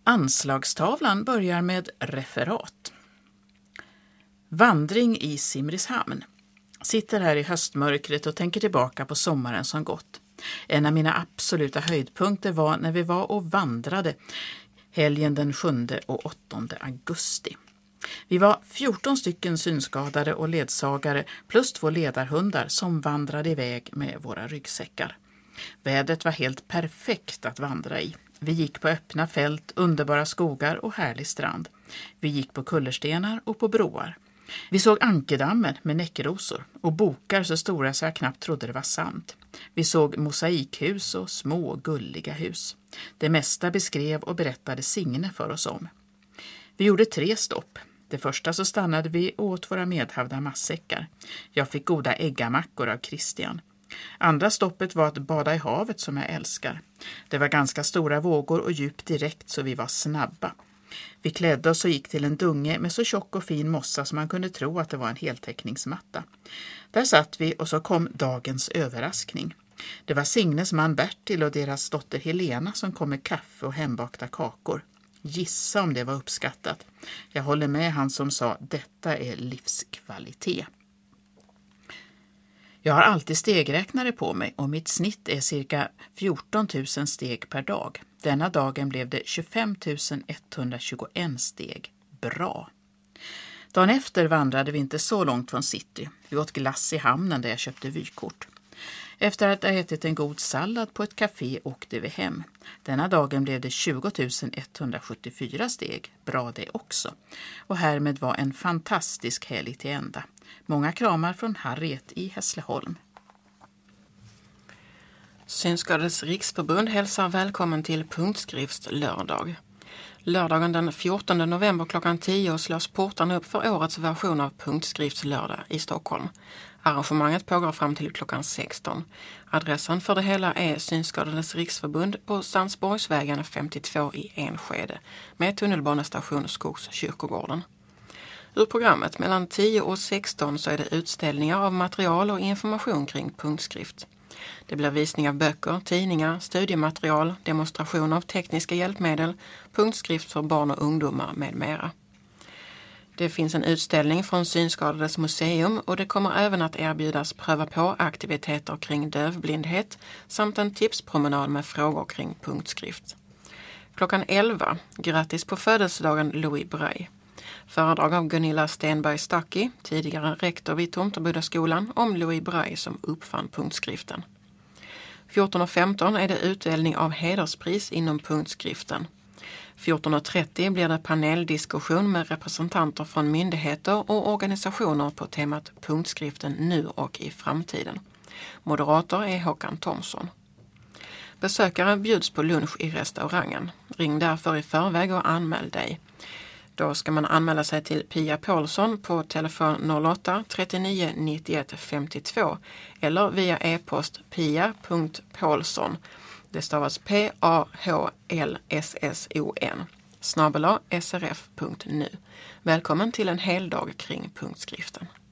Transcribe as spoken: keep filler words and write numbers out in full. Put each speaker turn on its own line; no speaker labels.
Anslagstavlan börjar med referat. Vandring i Simrishamn. Sitter här i höstmörkret och tänker tillbaka på sommaren som gått. En av mina absoluta höjdpunkter var när vi var och vandrade helgen den sjunde och åttonde augusti. Vi var fjorton stycken synskadade och ledsagare plus två ledarhundar som vandrade iväg med våra ryggsäckar. Vädret var helt perfekt att vandra i. Vi gick på öppna fält, underbara skogar och härlig strand. Vi gick på kullerstenar och på broar. Vi såg Ankedammen med näckrosor och bokar så stora så jag knappt trodde det var sant. Vi såg mosaikhus och små gulliga hus. Det mesta beskrev och berättade Signe för oss om. Vi gjorde tre stopp. Det första så stannade vi och åt våra medhavda matsäckar. Jag fick goda äggamackor av Christian. Andra stoppet var att bada i havet som jag älskar. Det var ganska stora vågor och djupt direkt så vi var snabba. Vi klädde oss och gick till en dunge med så tjock och fin mossa som man kunde tro att det var en heltäckningsmatta. Där satt vi och så kom dagens överraskning. Det var Signes man Bertil och deras dotter Helena som kom med kaffe och hembakta kakor. Gissa om det var uppskattat. Jag håller med han som sa detta är livskvalitet. Jag har alltid stegräknare på mig och mitt snitt är cirka fjorton tusen steg per dag. Denna dagen blev det tjugofem tusen etthundratjugoett steg. Bra! Dagen efter vandrade vi inte så långt från city. Vi åt glass i hamnen där jag köpte vykort. Efter att ha ätit en god sallad på ett café åkte vi hem. Denna dagen blev det tjugo tusen etthundrasjuttiofyra steg. Bra det också. Och härmed var en fantastisk helg till ända. Många kramar från Harriet i Hässleholm.
Synskadades riksförbund hälsar välkommen till punktskriftslördag. Lördagen den fjortonde november klockan tio slås portarna upp för årets version av punktskriftslördag i Stockholm. Arrangemanget pågår fram till klockan sexton. Adressen för det hela är Synskadades riksförbund på Sandsborgsvägen femtiotvå i Enskede med tunnelbanestation Skogskyrkogården. Ur programmet mellan tio och sexton så är det utställningar av material och information kring punktskrift. Det blir visning av böcker, tidningar, studiematerial, demonstration av tekniska hjälpmedel, punktskrift för barn och ungdomar med mera. Det finns en utställning från Synskadades museum och det kommer även att erbjudas pröva på aktiviteter kring dövblindhet samt en tipspromenad med frågor kring punktskrift. Klockan elva, grattis på födelsedagen Louis Braille. Föredrag av Gunilla Stenberg Stacki, tidigare rektor vid Tomtebodaskolan, om Louis Braille som uppfann punktskriften. fjorton och femton är det utdelning av hederspris inom punktskriften. fjorton och trettio blir det paneldiskussion med representanter från myndigheter och organisationer på temat punktskriften nu och i framtiden. Moderator är Håkan Thomsson. Besökare bjuds på lunch i restaurangen. Ring därför i förväg och anmäl dig. Då ska man anmäla sig till Pia Paulsson på telefon noll åtta trettionio nittioett femtiotvå eller via e-post pia punkt paulsson. Det stavas P A H L S S O N snabel-a s r f punkt nu. Välkommen till en hel dag kring punktskriften.